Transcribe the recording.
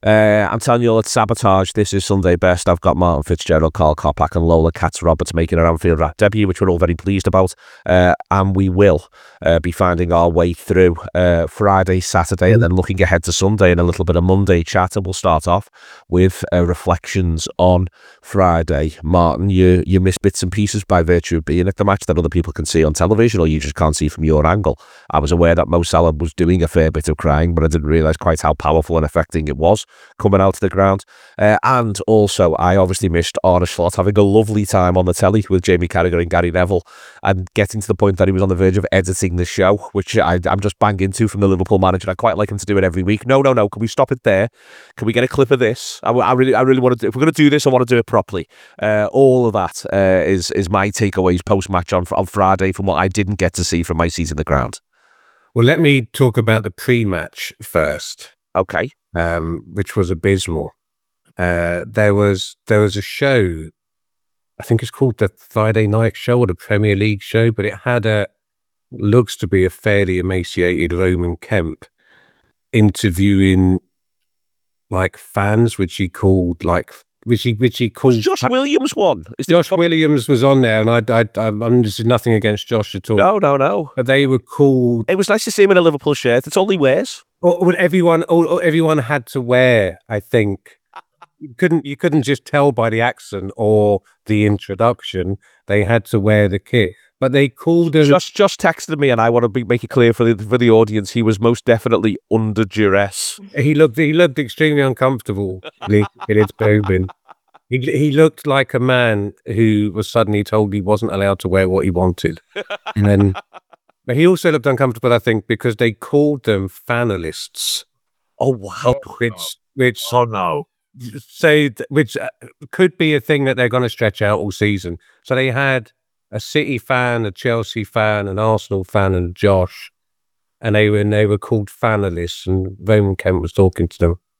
I'm telling you all, it's sabotage. This is Sunday Best. I've got Martin Fitzgerald, Carl Kopak and Lola Katz-Roberts making an Anfield Wrap debut, which we're all very pleased about. And we will be finding our way through Friday, Saturday, and then looking ahead to Sunday and a little bit of Monday chat. And we'll start off with reflections on Friday. Martin, you missed bits and pieces by virtue of being at the match that other people can see on television, or you just can't see from your angle. I was aware that Mo Salah was doing a fair bit of crying, but I didn't realise quite how powerful and affecting it was coming out of the ground. And also, I obviously missed Arne Slot having a lovely time on the telly with Jamie Carragher and Gary Neville, and getting to the point that he was on the verge of editing the show, which I'm just bang into from the Liverpool manager. I'd quite like him to do it every week. No. Can we stop it there? Can we get a clip of this? I really want to. If we're going to do this, I want to do it properly. All of that is my takeaways post-match on Friday from what I didn't get to see from my seat in the ground. Well, let me talk about the pre-match first. Okay. Which was abysmal. There was a show, I think it's called the Friday Night Show or the Premier League show, but it had looks to be a fairly emaciated Roman Kemp interviewing like fans, which he called. Josh Williams one. Josh Williams was on there, and I'm just nothing against Josh at all. No. But they were called. It was nice to see him in a Liverpool shirt. It's all he wears. Or everyone had to wear. I think you couldn't just tell by the accent or the introduction. They had to wear the kit. But they called him. Just texted me, and I want to make it clear for the audience. He was most definitely under duress. He looked extremely uncomfortable in his boobin. He looked like a man who was suddenly told he wasn't allowed to wear what he wanted, and then. But he also looked uncomfortable, I think, because they called them fanalists. Oh wow! Which could be a thing that they're going to stretch out all season. So they had a City fan, a Chelsea fan, an Arsenal fan, and Josh, and they were called fanalists. And Roman Kemp was talking to them.